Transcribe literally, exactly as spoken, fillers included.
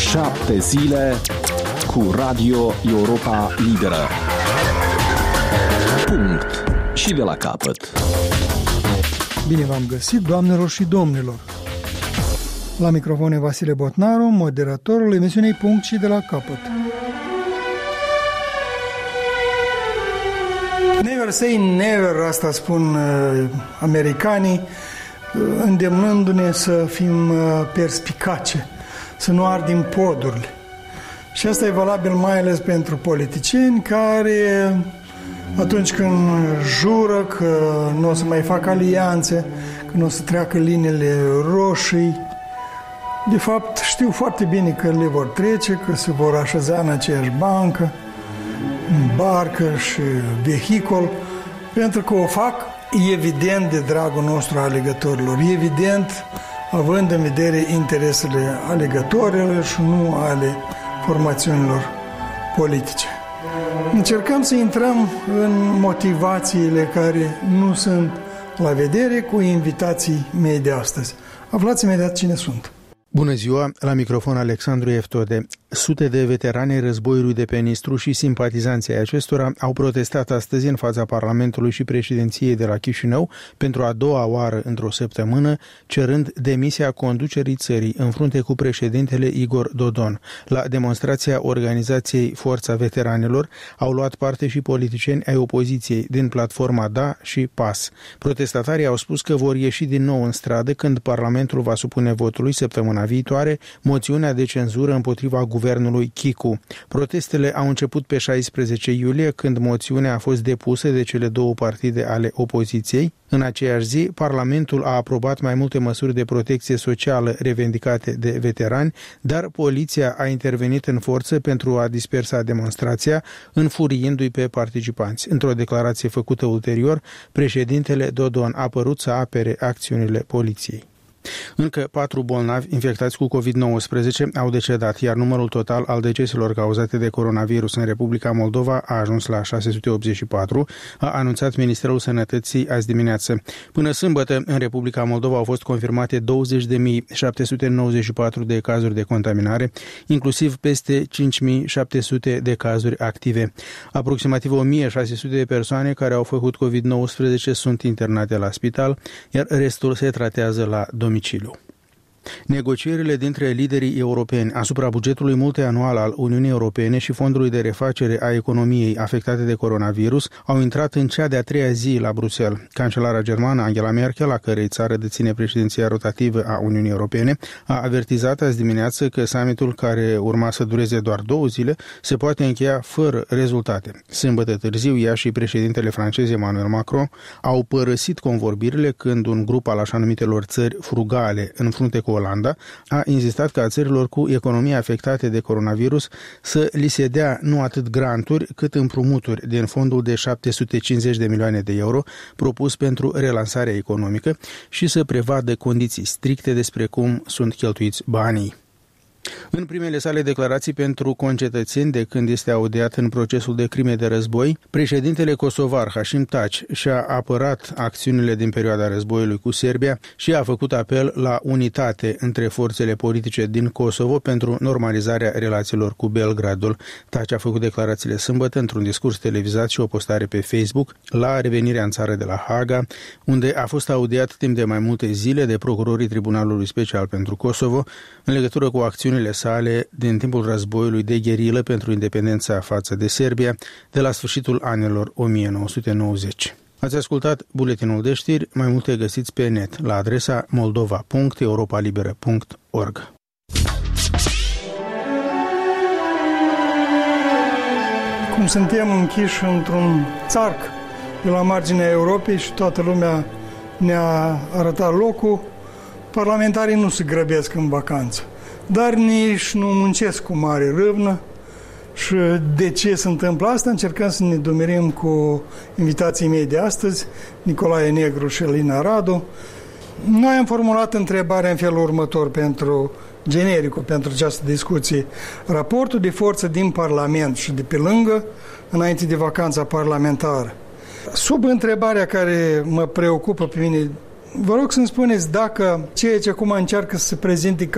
Șapte zile cu Radio Europa Liberă. Punct. Și de la capăt. Bine v-am găsit, doamnelor și domnilor. La microfon e Vasile Botnaru, moderatorul emisiunii Punct și de la capăt. Never say never, asta spun uh, americanii, uh, îndemnându-ne să fim uh, perspicace, să nu ardem podurile. Și asta e valabil mai ales pentru politicieni care, atunci când jură că nu o să mai facă alianțe, că nu o să treacă liniile roșii, de fapt știu foarte bine că le vor trece, că se vor așeza în aceeași bancă, în barcă și vehicul, pentru că o fac evident de dragul nostru alegătorilor, evident având în vedere interesele alegătorilor și nu ale formațiunilor politice. Încercăm să intrăm în motivațiile care nu sunt la vedere cu invitații mei de astăzi. Aflați imediat cine sunt. Bună ziua, la microfon Alexandru Eftode. Sute de veterani ai războiului de pe Nistru și simpatizanții acestora au protestat astăzi în fața Parlamentului și președinției de la Chișinău pentru a doua oară într-o săptămână, cerând demisia conducerii țării în frunte cu președintele Igor Dodon. La demonstrația organizației Forța Veteranilor au luat parte și politicieni ai opoziției din platforma Da și Pas. Protestatarii au spus că vor ieși din nou în stradă când Parlamentul va supune votului săptămâna viitoare moțiunea de cenzură împotriva guvernului Chicu. Protestele au început pe șaisprezece iulie, când moțiunea a fost depusă de cele două partide ale opoziției. În aceeași zi, Parlamentul a aprobat mai multe măsuri de protecție socială revendicate de veterani, dar poliția a intervenit în forță pentru a dispersa demonstrația, înfuriindu-i pe participanți. Într-o declarație făcută ulterior, președintele Dodon a părut să apere acțiunile poliției. Încă patru bolnavi infectați cu covid nouăsprezece au decedat, iar numărul total al deceselor cauzate de coronavirus în Republica Moldova a ajuns la șase sute optzeci și patru, a anunțat Ministerul Sănătății azi dimineață. Până sâmbătă, în Republica Moldova au fost confirmate douăzeci de mii șapte sute nouăzeci și patru de cazuri de contaminare, inclusiv peste cinci mii șapte sute de cazuri active. Aproximativ o mie șase sute de persoane care au făcut covid nouăsprezece sunt internate la spital, iar restul se tratează la domiciliu. Negocierile dintre liderii europeni asupra bugetului multianual al Uniunii Europene și fondului de refacere a economiei afectate de coronavirus au intrat în cea de-a treia zi la Bruxelles. Cancelara germană Angela Merkel, a cărei țară deține președinția rotativă a Uniunii Europene, a avertizat azi dimineață că summitul, care urma să dureze doar două zile, se poate încheia fără rezultate. Sâmbătă târziu, ea și președintele francez Emmanuel Macron au părăsit convorbirile când un grup al așa numitelor țări frugale în frunte cu Olanda a insistat ca țărilor cu economii afectate de coronavirus să li se dea nu atât granturi, cât împrumuturi din fondul de șapte sute cincizeci de milioane de euro propus pentru relansarea economică și să prevadă condiții stricte despre cum sunt cheltuiți banii. În primele sale declarații pentru concetățeni de când este audiat în procesul de crime de război, președintele kosovar Hashim Thaci și-a apărat acțiunile din perioada războiului cu Serbia și a făcut apel la unitate între forțele politice din Kosovo pentru normalizarea relațiilor cu Belgradul. Thaci a făcut declarațiile sâmbătă într-un discurs televizat și o postare pe Facebook la revenirea în țară de la Haga, unde a fost audiat timp de mai multe zile de procurorii Tribunalului Special pentru Kosovo în legătură cu acțiunile sale din timpul războiului de gherilă pentru independența față de Serbia de la sfârșitul anilor o mie nouă sute nouăzeci. Ați ascultat buletinul de știri, mai multe găsiți pe net la adresa moldova punct europa liberă punct org. Cum suntem închiși într-un țarc de la marginea Europei și toată lumea ne-a arătat locul, parlamentarii nu se grăbesc în vacanță, dar nici nu muncesc cu mare râvnă. Și de ce se întâmplă asta? Încercăm să ne dumerim cu invitații mei de astăzi, Nicolae Negru și Alina Radu. Noi am formulat întrebarea în felul următor pentru genericul, pentru această discuție. Raportul de forță din Parlament și de pe lângă, înainte de vacanța parlamentară. Sub întrebarea care mă preocupă pe mine, vă rog să-mi spuneți dacă ceea ce acum încearcă să se prezinte ca